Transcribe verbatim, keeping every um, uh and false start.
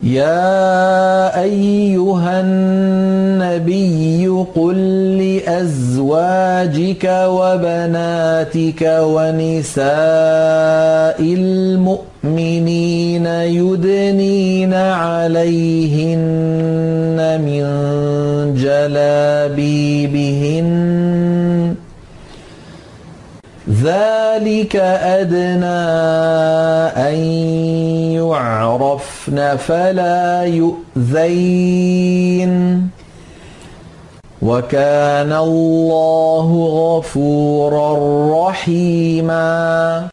يَا أَيُّهَا النَّبِيُّ قُل لِّأَزْوَاجِكَ وَبَنَاتِكَ وَنِسَاءِ الْمُؤْمِنِينَ يُدْنِينَ عَلَيْهِنَّ مِن جَلَابِيبِهِنَّ ۚ ذَٰلِكَ أَدْنَىٰ أَن يُعْرَفْنَ فَلَا يُؤْذَيْنَ ۗ وَكَانَ اللَّهُ غَفُورًا رَّحِيمًا.